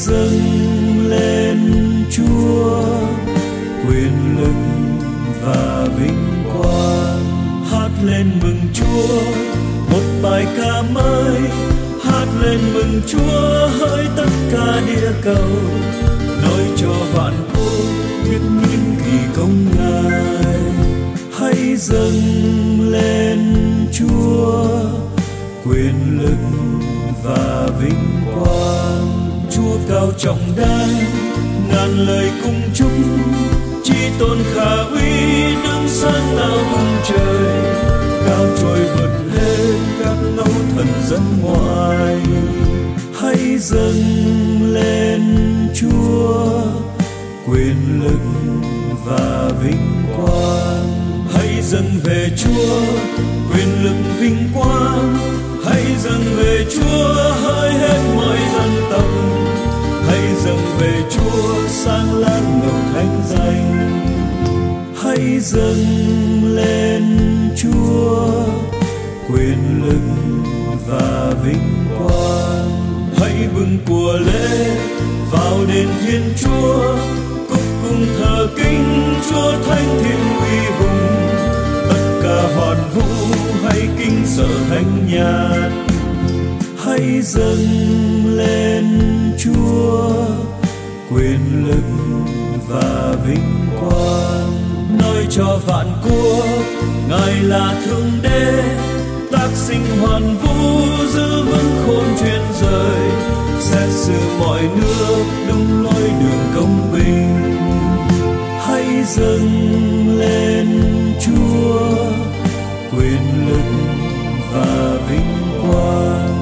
dâng lên Chúa quyền lực và vinh quang. Hát lên mừng Chúa một bài ca mới, hát lên mừng Chúa hỡi tất cả địa cầu, nói cho vạn quốc biết những kỳ công Ngài. Hãy dâng lên Chúa quyền lực và vinh quang. Chúa cao trọng đại, ngàn lời cung chúc, chi tôn khả uy đấng sáng tạo vùng trời, cao trôi vượt hết các ngẫu thần dân ngoại. Hãy dâng lên Chúa quyền lực và vinh quang. Hãy dâng về Chúa quyền lực vinh quang. Hãy dâng về Chúa hỡi hết mọi dân tộc. Hãy dâng về Chúa sáng láng ngọc thánh danh. Hãy dâng lên Chúa quyền lực và vinh quang. Hãy bưng của lễ vào đền Thiên Chúa, cúc cùng thờ kính Chúa thánh thiện uy hùng. Tất cả hoàn vũ hãy kính sợ thánh nhàn. Hãy dâng lên Chúa quyền lực và vinh quang. Nói cho vạn quốc Ngài là thượng đế, tác sinh hoàn vũ giữ vững khôn truyền rời, xét xử mọi nước đúng lối đường công bình. Hãy dâng lên Chúa quyền lực và vinh quang.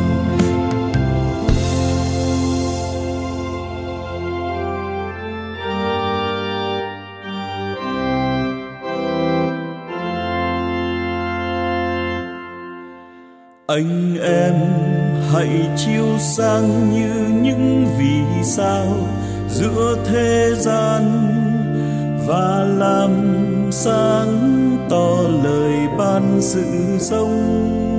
Anh em hãy chiếu sáng như những vì sao giữa thế gian, và làm sáng tỏ lời ban sự sống.